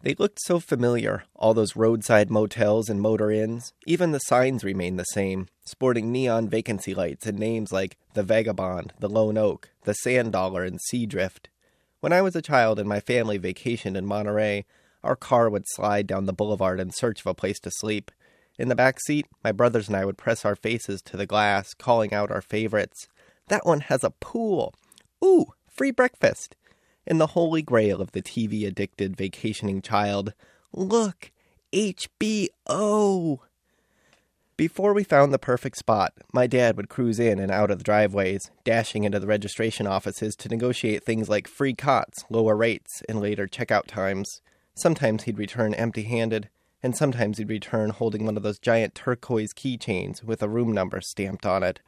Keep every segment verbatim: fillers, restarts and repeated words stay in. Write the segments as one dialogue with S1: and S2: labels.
S1: They looked so familiar, all those roadside motels and motor inns. Even the signs remained the same, sporting neon vacancy lights and names like The Vagabond, The Lone Oak, The Sand Dollar, and Sea Drift. When I was a child and my family vacationed in Monterey, our car would slide down the boulevard in search of a place to sleep. In the back seat, my brothers and I would press our faces to the glass, calling out our favorites. That one has a pool. Ooh, free breakfast. In the holy grail of the T V-addicted vacationing child, look, H B O! Before we found the perfect spot, my dad would cruise in and out of the driveways, dashing into the registration offices to negotiate things like free cots, lower rates, and later checkout times. Sometimes he'd return empty-handed, and sometimes he'd return holding one of those giant turquoise keychains with a room number stamped on it.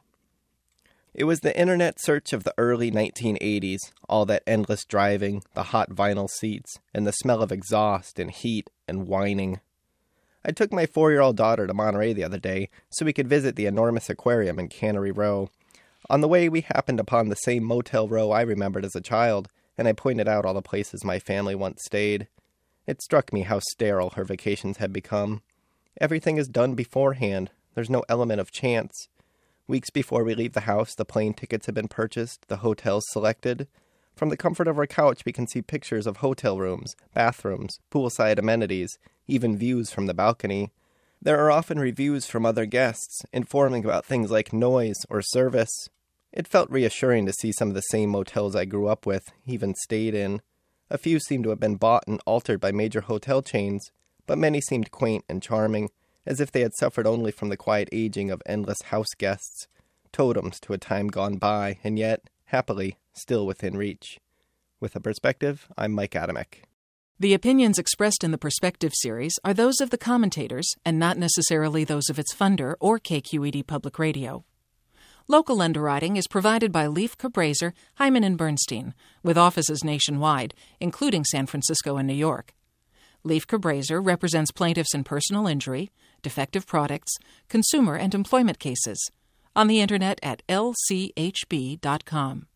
S1: It was the internet search of the early nineteen eighties, all that endless driving, the hot vinyl seats, and the smell of exhaust and heat and whining. I took my four-year-old daughter to Monterey the other day so we could visit the enormous aquarium in Cannery Row. On the way, we happened upon the same motel row I remembered as a child, and I pointed out all the places my family once stayed. It struck me how sterile her vacations had become. Everything is done beforehand. There's no element of chance. Weeks before we leave the house, the plane tickets have been purchased, the hotels selected. From the comfort of our couch, we can see pictures of hotel rooms, bathrooms, poolside amenities, even views from the balcony. There are often reviews from other guests, informing about things like noise or service. It felt reassuring to see some of the same motels I grew up with, even stayed in. A few seemed to have been bought and altered by major hotel chains, but many seemed quaint and charming, as if they had suffered only from the quiet aging of endless house guests, totems to a time gone by, and yet, happily, still within reach. With a Perspective, I'm Mike Adamek.
S2: The opinions expressed in the Perspective series are those of the commentators and not necessarily those of its funder or K Q E D Public Radio. Local underwriting is provided by Leif Cabraser, Hyman and Bernstein, with offices nationwide, including San Francisco and New York. Leif Cabraser represents plaintiffs in personal injury, defective products, consumer and employment cases. On the Internet at L C H B dot com.